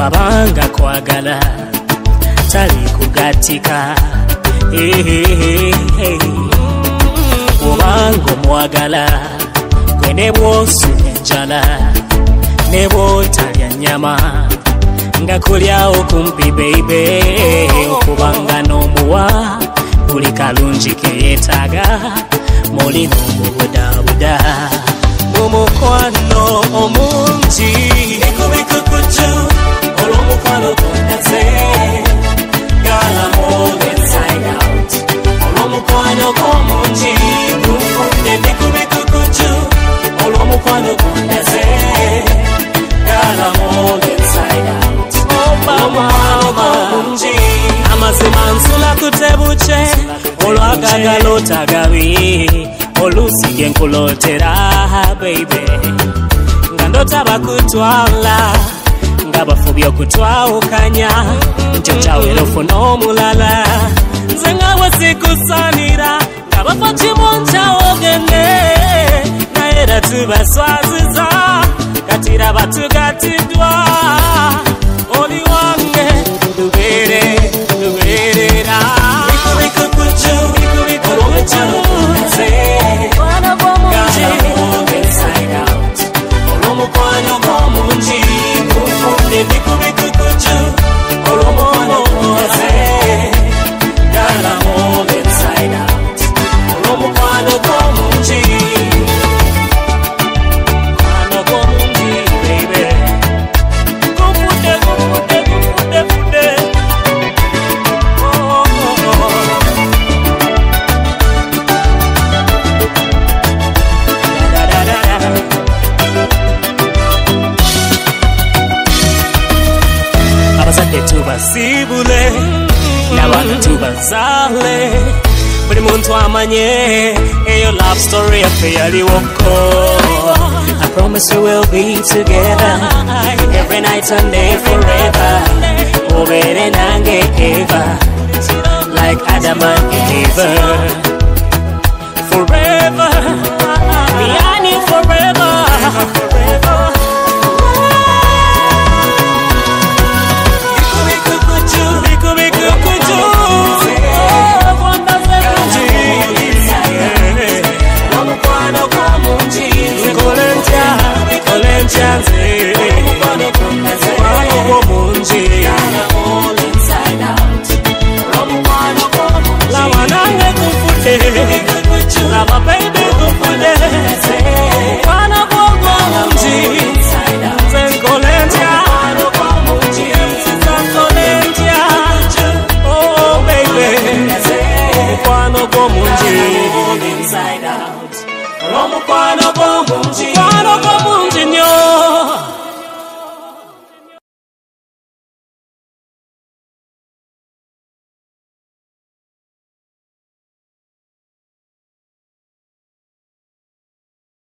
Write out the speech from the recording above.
bwabanga kwagala tali kugatika obanga omwagala gwe ne bw'osula enjala ne bw'otalya nnyama nga kulyawo kumpi beibe okubanga n'omuwa buli kalungi ke yeetaaga mulina omubudabuda mumukwano omungi ekubikukuju olw'omukwano gondaze galamu inside out olw'omukwano omungi gumfudde ekubikukuju olw'omukwano gondaze galamu inside out olw'omukwano omungi amazima nsula kutebuche olwagagala otagabi oluusi gye nkulootera baby nga ndota bakutwala nga bafubye okutwawukanya nkyo kyawera ofuna omulala nze nga bwe sikusanira nga bafa kimu nkyawogende naye era tubaswaziza katira batugatiddwa oli wange lubeerera tubasibule n'abantu tubazale buli muntu amanye eyo love story yaffe yaliwoko I promise we will be together every night and day forever obeere nange Eva like Adam and Eve